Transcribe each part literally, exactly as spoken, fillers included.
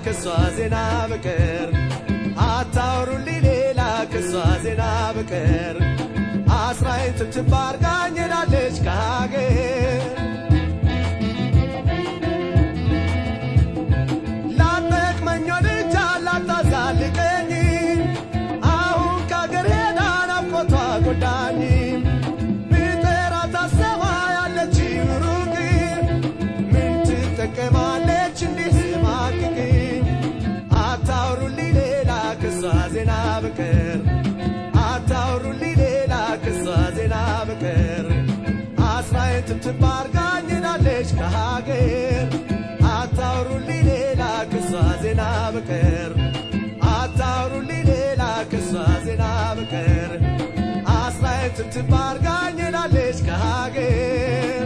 ከሷ ዜና በቀር አታውሩልኝ ሌላ ከሷ ዜና በቀር አስራዬን ትብትብ አርጋኝ ሄዳለች ከሀገር ላጠቅመኝ ወድጃ ላታዛልቀኝ አሁን ከሀገር ሄዳ ናፍቆቷ ጎዳኝ ብጠራት አሰማ ያለች ሩቅ ምን ትጠቀማለች እንዲህ ስማቅቅ አታውሩልኝ ሌላ ከሷ ዜና በቀር አታውሩልኝ ሌላ ከሷ ዜና በቀር አስራዬን ትብትብ አርጋኝ ሄዳለች ከሀገር አታውሩልኝ ሌላ ከሷ ዜና በቀር አታውሩልኝ ሌላ ከሷ ዜና በቀር አስራዬን ትብትብ አርጋኝ ሄዳለች ከሀገር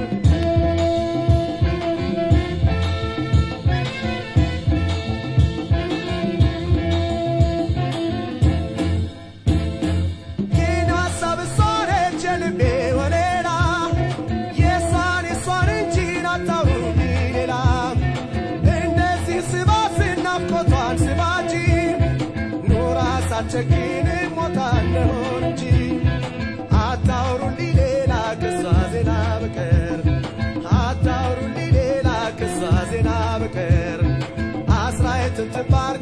Checking in what I know.